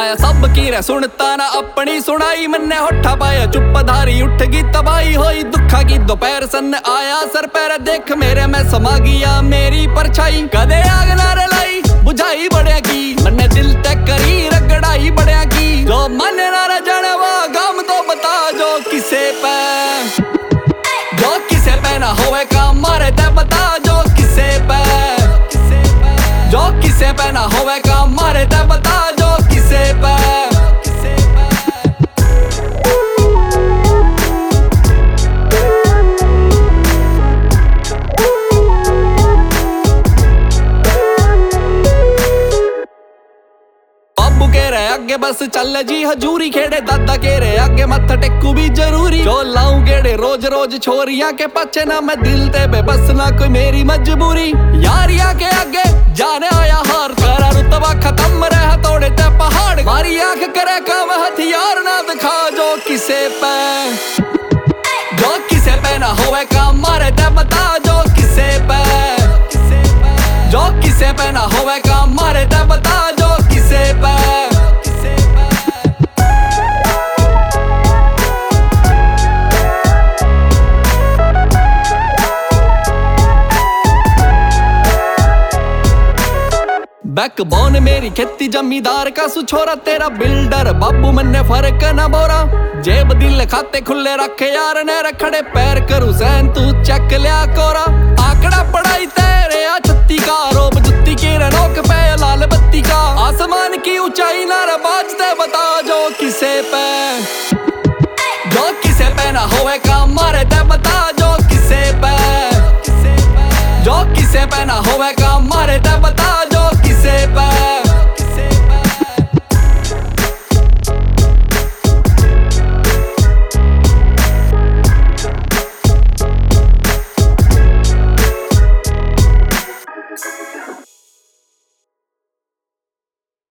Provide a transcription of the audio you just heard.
आया सब की रे सुनता ना अपनी सुनाई, मन्ने होठा पाया चुपधारी उठ गई तबाही होई। दुखा की दोपहर सन आया सर पैर देख मेरे में समा गया मेरी परछाई। कदे आग नारे लाई बुझाई बड़े की, मन्ने दिल तक करी रगड़ाई बड़े की। जो मन नारे जाने वो गम तो बता जो किसे पे ना होवे काम मारे ते बता जो किसे पे ना होवे काम मारे ते बता जो किसे पे। बाबू के रे आगे बस चल जी हजूरी खेड़े, दादा के रे आगे मत्था टेकू भी जरूरी। जो लाऊं गेड़े रोज रोज छोरियां के पीछे ना मैं दिल ते बेबस ना कोई मेरी मजबूरी। यारियां के आगे जाने आया हार करा रुतबा खत्म रहा तोड़े ते पहाड़। मारी आंख करे काम हथियार ना दिखा जो किसे पे ना होवे काम मारे ते बता जो किसे पे ना होवे काम मारे ते बता जो किसे पे। बैकबोन मेरी खेती जमींदार का सुछोरा, तेरा बिल्डर बाबू मन्ने फर्क न बोरा। जेब दिल खाते खुले रखे यार ने रखड़े पैर करू सैन तू चक लिया कोरा। आंकड़ा पढ़ाई तेरे आ छत्ती का रोब जुत्ती की रनोक पे लाल बत्ती का। आसमान की ऊंचाई नारा बाजते बता जो किसे पे ना होवे काम मारे ते बता जो किसे पे ना होवे काम मारे ते बता।